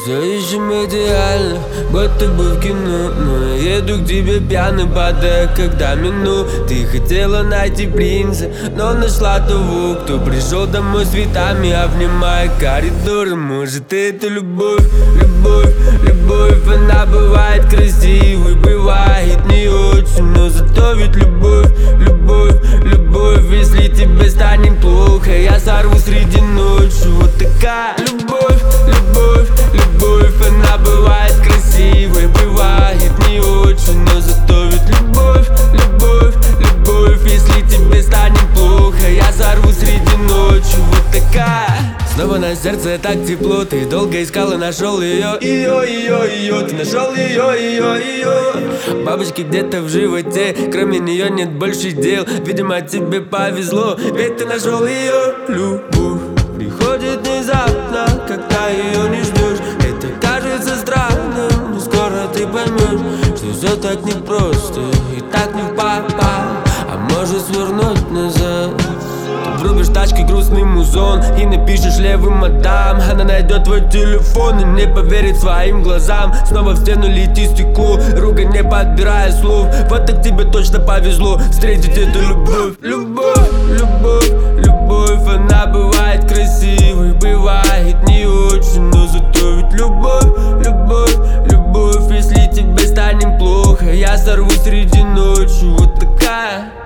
Все ищем идеально, будто бы в кино. Но я еду к тебе пьяный, падая, когда мину. Ты хотела найти принца, но нашла того, кто пришел домой с цветами, обнимая коридор. Может, это любовь, любовь, любовь. Она бывает красивой, бывает не очень, но зато ведь любовь, любовь, любовь. Если тебе станет плохо, я сорву среди ночи. Вот такая любовь, любовь, любовь. Она бывает красивой, бывает не очень, но зато ведь любовь, любовь, любовь. Если тебе станет плохо, я сорву среди ночи. Вот такая. Снова на сердце так тепло, ты долго искал и нашел ее. Ты нашел ее. Бабочки где-то в животе, кроме нее нет больше дел. Видимо, тебе повезло, ведь ты нашел ее. Любовь приходит внезапно, когда ее не ждешь. Это кажется странным, но скоро ты поймешь, что все так непросто и так не в попад. А может свернуть назад. Врубишь тачкой грустный музон и напишешь левым мадам. Она найдет твой телефон и не поверит своим глазам. Снова в стену летит стекло, ругань не подбирая слов. Вот так тебе точно повезло встретить эту любовь. Любовь, любовь, любовь. Она бывает красивой, бывает не очень, но зато ведь любовь, любовь, любовь. Если тебе станет плохо, я сорву среди ночи. Вот такая.